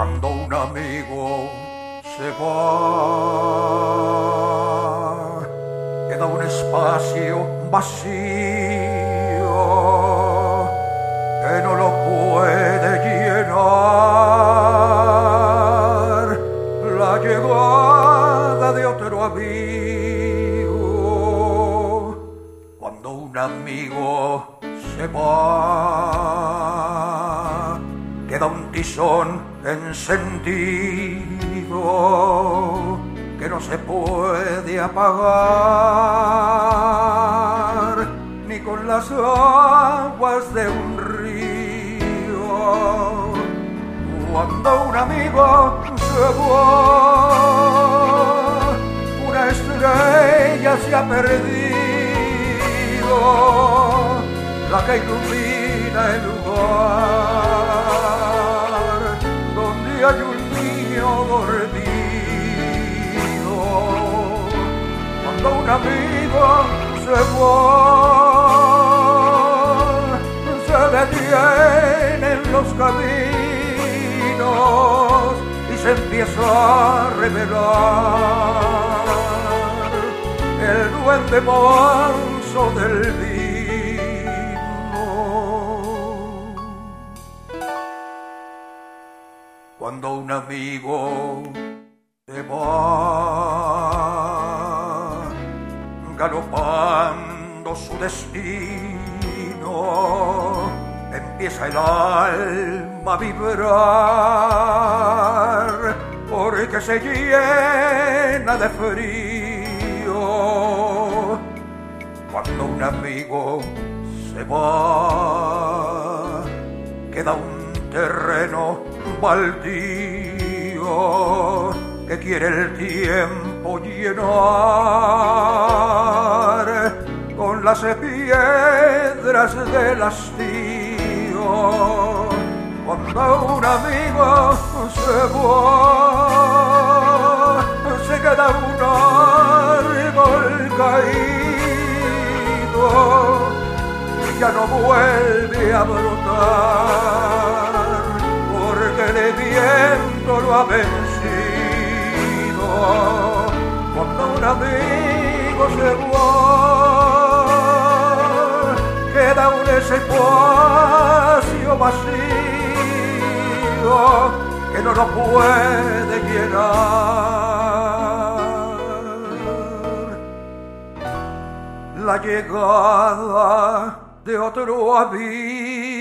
Cuando un amigo se va, queda un espacio vacío que no lo puede llenar la llegada de otro amigo. Cuando un amigo se va, queda un tizón encendido que no se puede apagar ni con las aguas de un río. Cuando un amigo se va, una estrella se ha perdido, la que ilumina el lugar donde hay un niño dormido. Cuando un amigo se va, se detienen los caminos y se empieza a revelar el duende manso del vino. Cuando un amigo se va, galopando su destino, empieza el alma a vibrar, porque se llena de frío. Cuando un amigo se va, queda un terreno baldío que quiere el tiempo llenar con las piedras del hastío. Cuando un amigo se va, se queda un árbol caído y ya no vuelve a brotar, porque el viento lo ha vencido. Cuando un amigo se va, queda un espacio vacío que no lo puede llenar la llegada de otro amigo.